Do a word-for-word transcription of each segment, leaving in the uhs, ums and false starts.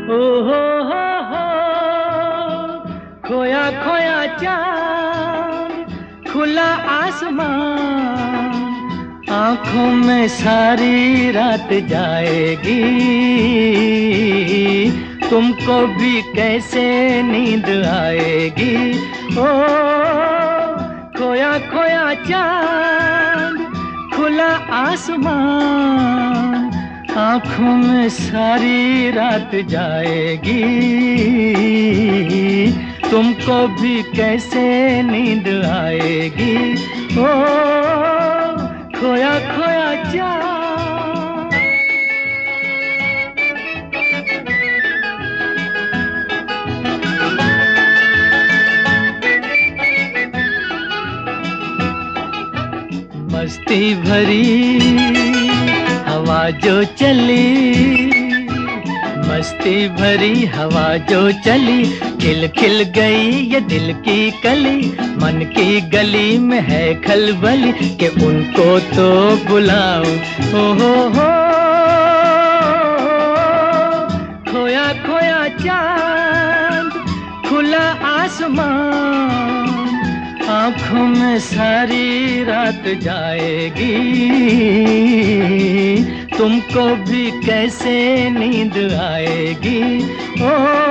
ओ हो हो हो, खोया खोया चांद, खुला आसमान, आंखों में सारी रात जाएगी। तुमको भी कैसे नींद आएगी। ओ खोया खोया चांद, खुला आसमान, आंखों में सारी रात जाएगी। तुमको भी कैसे नींद आएगी। ओ खोया खोया चांद। मस्ती भरी हवा जो चली, मस्ती भरी हवा जो चली, खिल खिल गई ये दिल की कली। मन की गली में है खलबली कि उनको तो बुलाओ। हो हो हो, खोया खोया चांद, खुला आसमान, आँखों में सारी रात जाएगी। तुमको भी कैसे नींद आएगी। ओ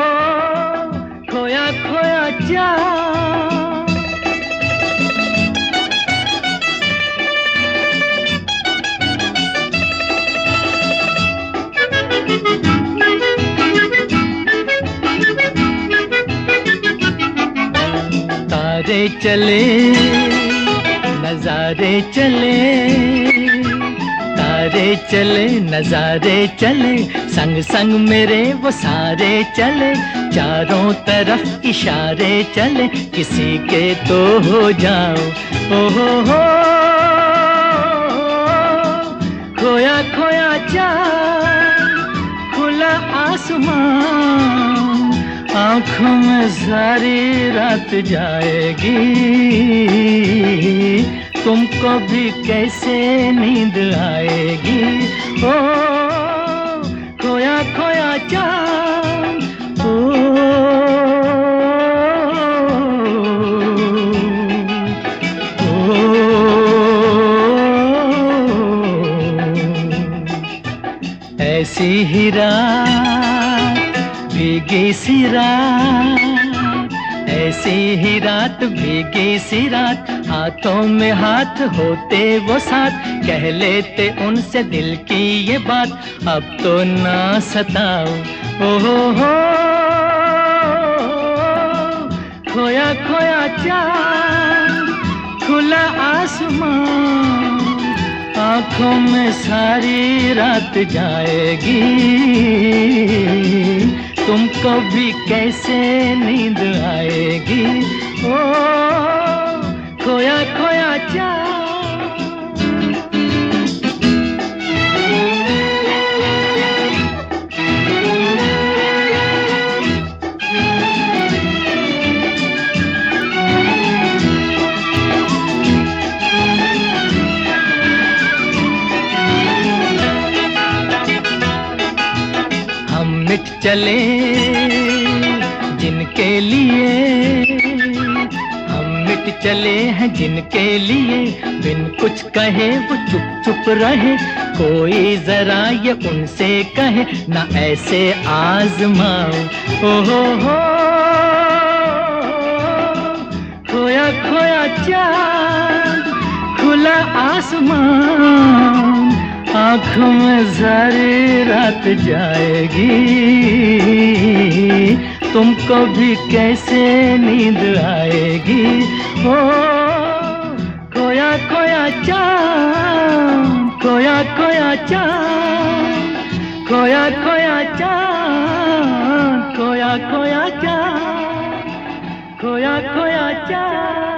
खोया खोया चांद। तारे चले नजारे चले, तारे चले नजारे चले, संग संग मेरे वो सारे चले। चारों तरफ इशारे चले, किसी के तो हो जाओ। ओ हो हो, खोया खोया चांद, खुला आसमान, आँखों में सारी रात जाएगी। तुमको भी कैसे नींद आएगी। ओ खोया खोया चांद। ओ, ओ, ऐसी ही रात, भीगी सी रात, ऐसी ही रात, भीगी सी रात, हाथों में हाथ होते वो साथ, कह लेते उनसे दिल की ये बात। अब तो ना सताओ। ओ हो हो, खोया खोया चांद, खुला आसमान, आँखों में सारी रात जाएगी। तुमको भी कैसे नींद आएगी। ओ खोया खोया चांद। हम मिट चले जिनके लिए, हम मिट चले हैं जिनके लिए, बिन कुछ कहे वो चुप चुप रहे। कोई जरा ये उनसे कहे, ना ऐसे आजमाओ। ओ हो हो, खोया खोया चांद, खुला आसमान, आँखों में सारी रात जाएगी। तुमको भी कैसे नींद आएगी। ओ खोया खोया चांद, खोया खोया चांद, खोया खोया चांद, खोया खोया चांद, खोया खोया चांद।